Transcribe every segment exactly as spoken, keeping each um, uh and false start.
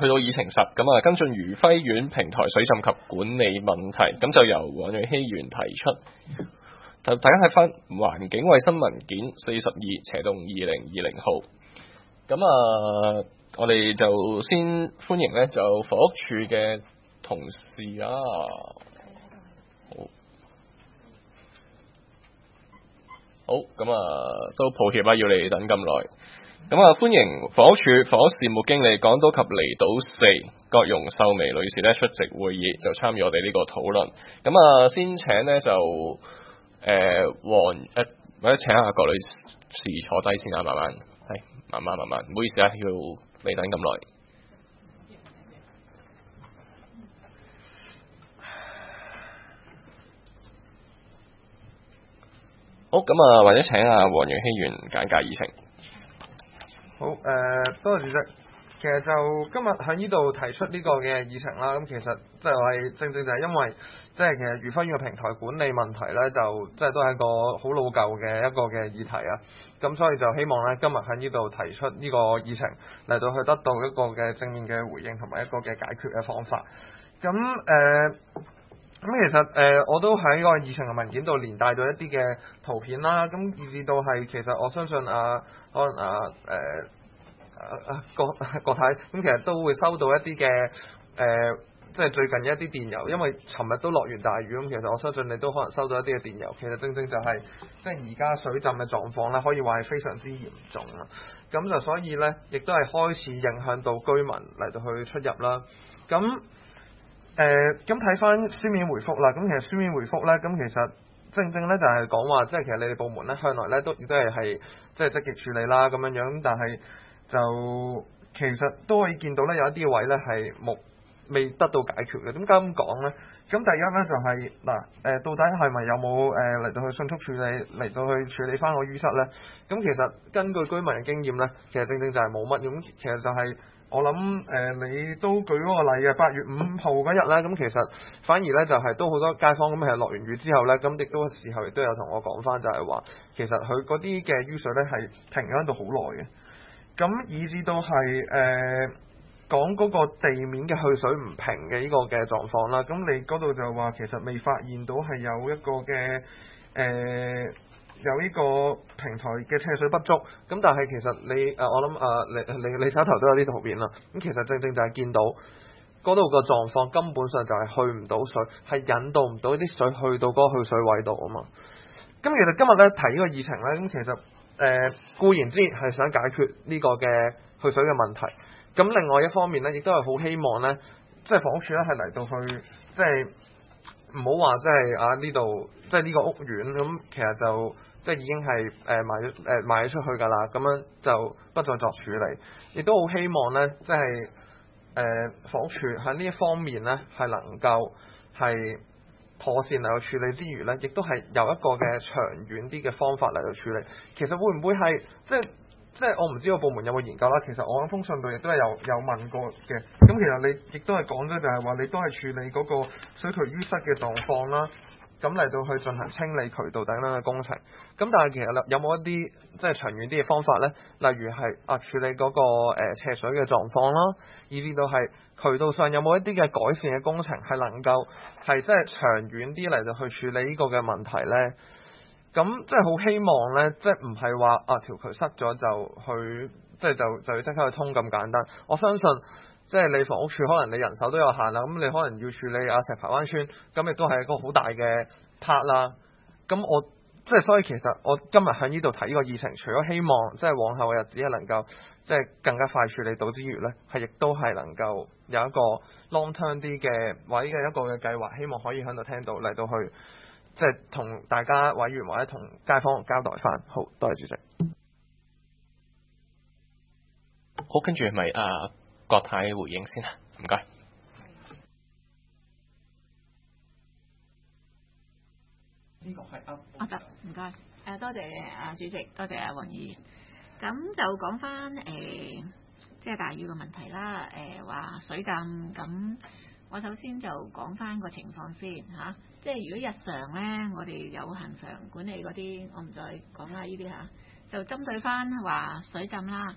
去到議程十，咁啊跟進愉輝苑平台水浸及管理問題，咁就由黃潤熙議員提出。就大家睇翻環境衛生文件四十二斜洞二零二零號，咁啊我哋就先歡迎咧就房屋署嘅同事啊，好，好，咁啊都抱歉啦，要你等咁耐。咁啊，歡迎房屋署房屋事務經理港島及離島四郭容秀眉女士咧出席會議，就參與我哋呢個討論。咁啊，先請咧就誒黃誒或者請下郭女士坐低先啊，慢慢係慢慢慢慢，唔好意思啊，要你等咁耐。好，咁啊，或者請阿黃潤熙議員簡介議程。 好，誒、呃，多謝主席。其實就今日喺呢度提出呢個嘅議程啦，咁其實就係正正就係因為即係其實愉輝苑嘅平台管理問題咧，就即係都係一個好老舊嘅一個嘅議題啊。咁所以就希望咧今日喺呢度提出呢個議程嚟到去得到一個嘅正面嘅回應同埋一個嘅解決嘅方法。咁誒。呃咁其實誒、呃，我都喺個議程嘅文件度連帶咗一啲嘅圖片啦，咁以至到係其實我相信啊，可能啊誒啊郭郭太咁，其實都會收到一啲嘅誒，即係最近一啲電郵，因為尋日都落完大雨，咁其實我相信你都可能收到一啲嘅電郵，其實正正就係即係而家水浸嘅狀況咧，可以話係非常之嚴重啦。咁就所以咧，亦都係開始影響到居民嚟到去出入啦。咁誒咁睇翻書面回覆啦，咁其實書面回覆咧，咁其實正正咧就係講話，即係其實你哋部門咧向來咧都亦都係係即係積極處理啦咁樣樣，但係就其實都可以見到咧有一啲位咧係冇未得到解決嘅。點解咁講咧？咁第一咧就係嗱誒，到底係咪有冇誒嚟到去迅速處理嚟到去處理翻個淤塞咧？咁其實根據居民嘅經驗咧，其實正正就係冇乜咁，其實就係、是。我諗誒、呃，你都舉嗰個例嘅八月五號嗰日咧，咁其實反而咧就係、是、都好多街坊咁係落完雨之後咧，咁亦都時候亦都有同我講翻，就係話其實佢嗰啲嘅淤水咧係停咗喺度好耐嘅，咁以至到係誒講嗰個地面嘅去水唔平嘅呢個嘅狀況啦。咁你嗰度就話其實未發現到係有一個嘅誒。呃有呢個平台嘅斜水不足，咁但係其實你誒我諗誒你你你手頭都有啲圖片啦，咁其實正正就係見到嗰度個狀況根本上就係去唔到水，係引導唔到啲水去到嗰個去水位度啊嘛。咁其實今日咧提呢個議程咧，咁其實誒、呃、固然之係想解決呢個嘅去水嘅問題，咁另外一方面咧，亦都係好希望咧，即係房屋署咧係嚟到去即係。唔好話即係啊呢度即係呢個屋苑咁，其實就即係已經係誒、呃、賣咗誒、呃、賣咗出去㗎啦，咁樣就不再作處理。亦都好希望咧，即係誒房屋署喺呢一方面咧係能夠係妥善嚟到處理之餘咧，亦都係有一個嘅長遠啲嘅方法嚟到處理。其實會唔會係即係？即係我唔知個部門有冇研究啦。其實我喺封信度亦都係有有問過嘅。咁其實你亦都係講咗，就係話你都係處理嗰個水渠淤塞嘅狀況啦。咁嚟到去進行清理渠道等等嘅工程。咁但係其實有冇一啲即係長遠啲嘅方法咧？例如係啊處理嗰個誒斜水嘅狀況啦，以至到係渠道上有冇一啲嘅改善嘅工程係能夠係即係長遠啲嚟到去處理呢個嘅問題咧？咁即係好希望咧，即係唔係話啊條渠塞咗就去，即係就就要即刻去通咁簡單。我相信即係你房屋署可能你人手都有限啦，咁你可能要處理啊石排灣村，咁亦都係一個好大嘅 part 啦。咁我即係所以其實我今日喺呢度睇呢個議程，除咗希望即係往後嘅日子係能夠即係更加快處理到之餘咧，係亦都係能夠有一個 long term 啲嘅位嘅一個嘅計劃，希望可以喺度聽到嚟到去。即係同大家委員或者同街坊交代翻，好多謝主席。 好，跟住係咪啊郭太回應先啊？唔該。 呢個係啊， 啊得，唔該。誒多謝啊主席，多謝啊黃議員。咁就講翻誒，即係大雨嘅問題啦。誒、呃、話水浸咁。我首先就講翻個情況先嚇、啊，即係如果日常咧，我哋有恆常管理嗰啲，我唔再講啦呢啲嚇，就針對翻話水浸啦。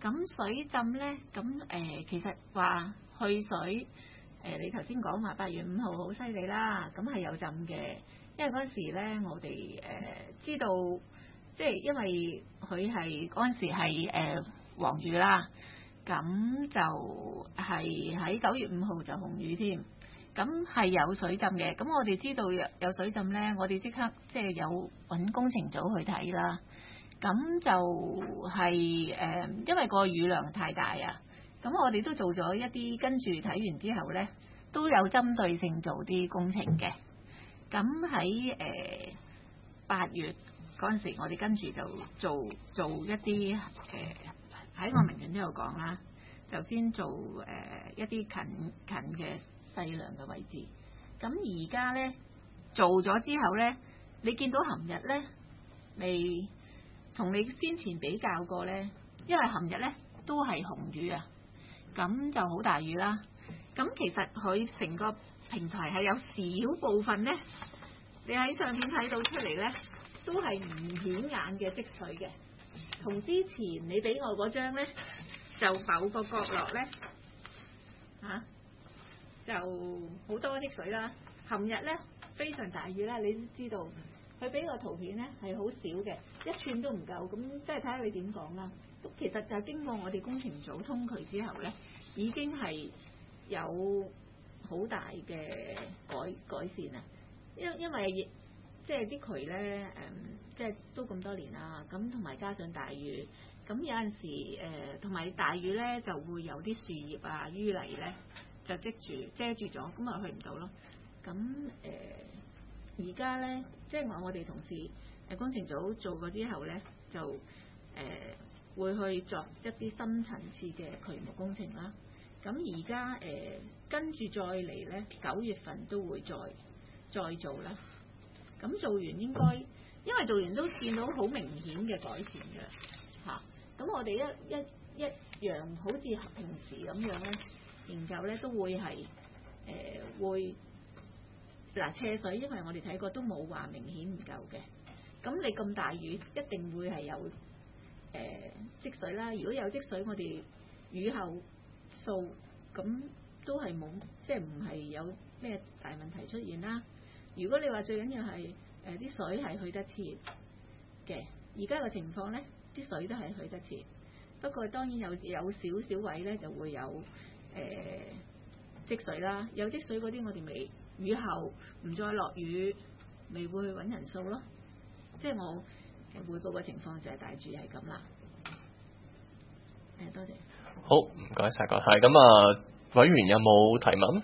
咁水浸咧，咁誒、呃、其實話去水。誒、呃，你頭先講話八月五號好犀利啦，咁係有浸嘅，因為嗰陣時咧，我哋誒、呃、知道，即係因為佢係嗰陣時係誒黃雨啦，咁就係喺九月五號就紅雨添，咁係有水浸嘅，咁我哋知道有有水浸咧，我哋即刻即係有揾工程組去睇啦，咁就係、是、誒、呃，因為個雨量太大啊。咁我哋都做咗一啲，跟住睇完之後呢，都有針對性做啲工程嘅。咁喺誒八月嗰陣時，我哋跟住就做做一啲誒喺我名言都有講啦，就先做誒、呃、一啲近近嘅細量嘅位置。咁而家呢，做咗之後呢，你見到琴日呢，未同你先前比較過呢，因為琴日呢都係紅雨啊。咁就好大雨啦。咁其實佢成個平台係有少部分呢，你喺上面睇到出嚟呢，都係唔顯眼嘅積水嘅。同之前你俾我嗰張呢，就某個角落呢，嚇、啊、就好多積水啦。琴日呢，非常大雨啦，你都知道。佢俾個圖片呢係好少嘅，一寸都唔夠。咁即係睇下你點講啦。咁其實就係經過我哋工程組通渠之後呢，已經係有好大嘅改改善啊！因因為即係啲渠呢，誒、嗯，即係都咁多年啦，咁同埋加上大雨，咁有陣時誒，同、呃、埋大雨呢就會有啲樹葉啊、淤泥呢就積住遮住咗，咁啊去唔到咯。咁誒而家呢，即係我我哋同事誒工程組做過之後呢，就誒。呃會去作一啲深層次嘅渠務工程啦。咁而家誒跟住再嚟呢，九月份都會再再做啦。咁做完應該，因為做完都見到好明顯嘅改善嘅嚇。咁、啊、我哋一一一樣好似平時咁樣呢，研究呢都會係誒、呃、會嗱斜水，因為我哋睇過都冇話明顯唔夠嘅。咁你咁大雨，一定會係有。誒、呃、積水啦，如果有積水，我哋雨後掃咁都係冇，即係唔係有咩大問題出現啦。如果你話最緊要係誒啲水係去得切嘅，而家嘅情況咧，啲水都係去得切，不過當然有有少少位咧就會有誒、呃、積水啦。有積水嗰啲，我哋咪雨後唔再落雨，咪會去揾人掃咯。即係我。匯報嘅情況就係大致係咁啦。誒，多謝。 好，唔該晒郭太。咁啊，委員有冇提問？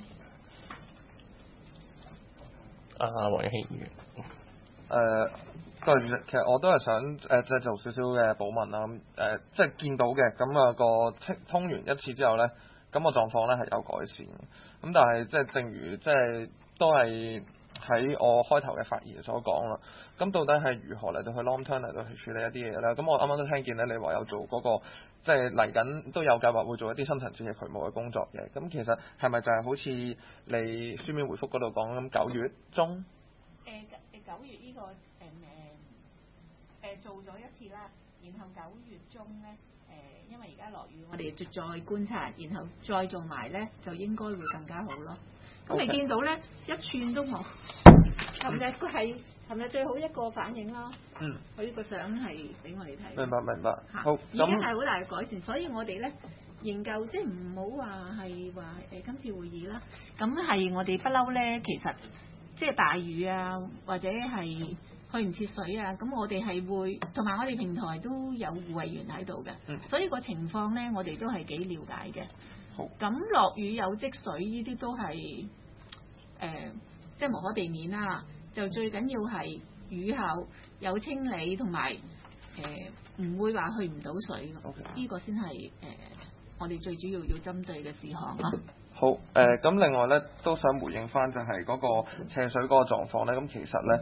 啊，黃永熙議員。 誒，多謝主席。其實我都係想誒，即、呃、係做少少嘅補問啦。咁、呃、誒，即係見到嘅，咁啊個通完一次之後咧，咁、個狀況咧係有改善嘅。咁但係即係正如即係都係。喺我開頭嘅發言所講啦，咁到底係如何嚟到去 long term 嚟到去處理一啲嘢咧？咁我啱啱都聽見咧，你話有做嗰、嗰個即係嚟緊都有計劃會做一啲深層次嘅渠務嘅工作嘅。咁其實係咪就係好似你書面回覆嗰度講咁九月中？ 誒誒九月呢、呢個誒誒誒做咗一次啦，然後九月中咧誒、呃，因為而家落雨，我哋再觀察，然後再做埋咧，就應該會更加好咯。咁你見到咧一寸都冇，琴日佢係琴日最好一個反應啦。嗯，佢呢個相係俾我哋睇。明白明白。好，已經係好大嘅改善，所以我哋咧研究即係唔好話係話誒今次會議啦。咁係我哋不嬲咧，其實即係大雨啊，或者係去唔切水啊，咁我哋係會同埋我哋平台都有護衛員喺度嘅。嗯。所以個情況咧，我哋都係幾了解嘅。咁落雨有積水呢啲都係誒、呃，即係無可避免啦。就最緊要係雨後有清理同埋誒唔會話去唔到水。呢、okay. 個先係誒我哋最主要要針對嘅事項啦。 好誒，咁、呃、另外咧都想回應翻就係嗰個斜水嗰個狀況咧。咁其實咧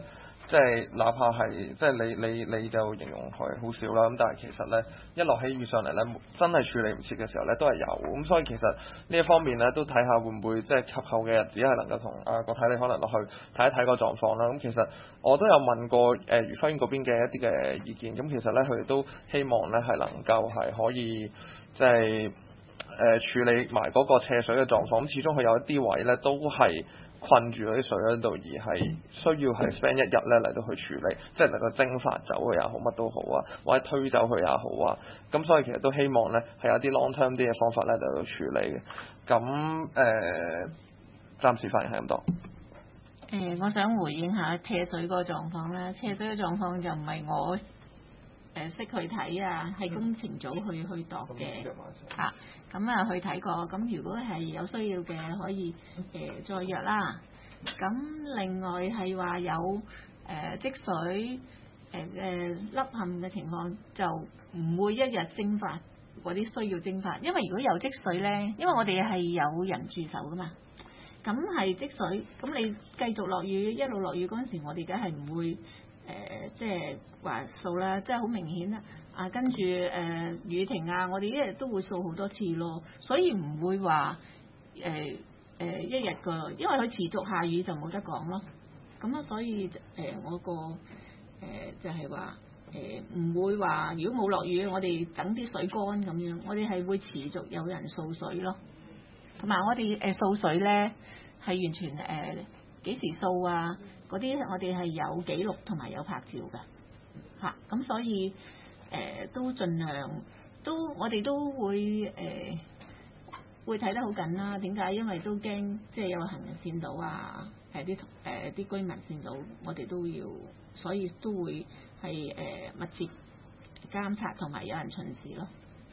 即係哪怕係即係你你你就形容佢好少啦，咁但係其實咧一落起雨上嚟咧，真係處理唔切嘅時候咧都係有，咁所以其實呢一方面咧都睇下會唔會即係及後嘅日子係能夠同啊國泰你可能落去睇一睇個狀況啦。咁其實我都有問過誒愉輝苑嗰邊嘅一啲嘅意見，咁其實咧佢哋都希望咧係能夠係可以即係誒處理埋嗰個斜水嘅狀況。咁始終佢有一啲位咧都係困住嗰啲水喺度，而係需要係 spend 一日咧嚟到去處理，即係能夠蒸發走佢也好，乜都好啊，或者推走佢也好啊。咁所以其實都希望咧係有啲 long term 啲嘅方法咧嚟到處理嘅。咁誒、呃，暫時發言係咁多。 誒、呃，我想回應下斜水嗰個狀況啦。斜水嘅狀況就唔係我誒、呃、識去睇啊，係工程組去去度嘅嚇。咁啊去睇過，咁如果係有需要嘅，可以誒、呃、再約啦。咁另外係話有誒、呃、積水誒誒凹陷嘅情況，就唔會一日蒸發嗰啲需要蒸發，因為如果有積水咧，因為我哋係有人駐守噶嘛，咁係積水，咁你繼續落雨，一路落雨嗰陣時，我哋梗係唔會誒、呃、即係話掃啦，即係好明顯啦。啊，跟住誒、呃、雨停啊，我哋一日都會掃好多次咯，所以唔會話誒誒一日個，因為佢持續下雨就冇得講咯。咁啊，所以誒、呃、我個誒、呃、就係話誒唔會話，如果冇落雨，我哋等啲水乾咁樣，我哋係會持續有人掃水咯。同埋我哋誒掃水咧係完全誒幾、呃、時掃啊？嗰啲我哋係有記錄同埋有拍照㗎嚇，咁、啊、所以。誒、呃、都盡量都我哋都會誒、呃、會睇得好緊啦。點解？因為都驚即係有行人跣到啊，誒啲誒啲居民跣到，我哋都要，所以都會係誒、呃、密切監察同埋有人巡視咯。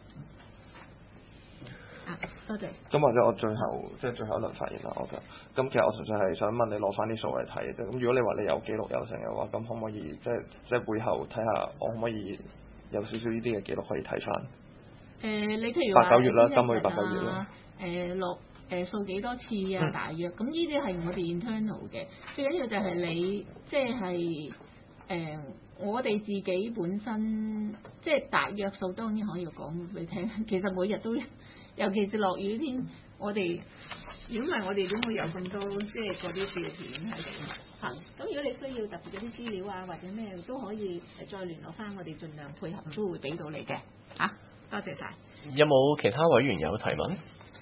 啊，多謝。 咁或者我最後即係最後一輪發言啦，我覺得。咁其實我純粹係想問你攞翻啲數嚟睇嘅啫。咁如果你話你有記錄有成嘅話，咁可唔可以即係即係背後睇下，我可唔可以？有少少呢啲嘅記錄可以睇翻。誒、 呃，你譬如話八九月啦，今個月八九月啦。 誒、呃、落誒掃幾多次啊？大約咁呢啲係我哋 internal 嘅。最緊要就係你即係誒我哋自己本身即係大約數，當然可以講俾你聽。其實每日都，尤其是落雨天，我哋如果唔係我哋點會有咁多即係嗰啲照片喺度？嚇！咁如果你需要特別嗰啲資料啊，或者咩都可以誒再聯絡翻我哋，盡量配合都會俾到你嘅嚇、啊。多謝晒。 有冇其他委員有提問？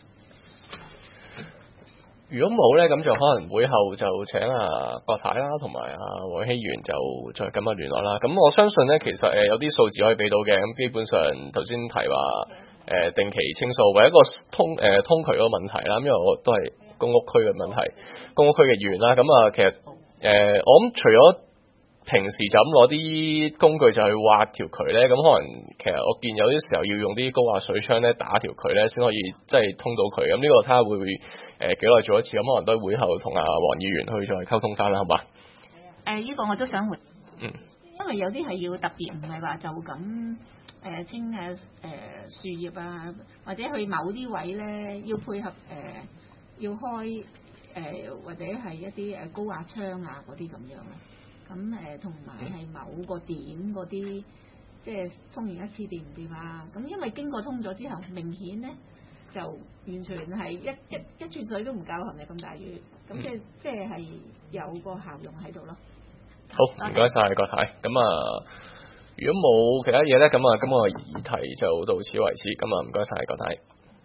如果冇咧，咁就可能會後就請啊郭太啦，同埋啊黃希元就再咁樣聯絡啦。咁我相信咧，其實誒有啲數字可以俾到嘅。咁基本上頭先提話誒定期清數，為一個通誒、呃、通渠嗰個問題啦。因為我都係公屋區嘅問題，公屋區嘅議員啦。咁啊，其實。誒、呃，我諗除咗平時就咁攞啲工具就去挖條渠咧，咁可能其實我見有啲時候要用啲高壓水槍咧打條渠咧，先可以即係通到渠。咁呢個睇下會唔會誒幾耐做一次？咁可能都會後同阿黃議員去再溝通翻啦，好嘛？誒、 呃，呢、這個我都想回。 嗯。因為有啲係要特別，唔係話就咁誒、呃、清誒誒樹葉啊，或者去某啲位咧要配合誒、呃、要開。誒、呃、或者係一啲誒高壓槍啊嗰啲咁樣咯，咁誒同埋係某個點嗰啲，即係充完一次掂唔掂啊？咁因為經過通咗之後，明顯咧就完全係一一一串水都唔夠含你咁大雨，咁即係即係係有個效用喺度咯。 好，唔該晒郭太。咁啊，如果冇其他嘢咧，咁啊，今個議題就到此為止。咁啊，唔該晒郭太。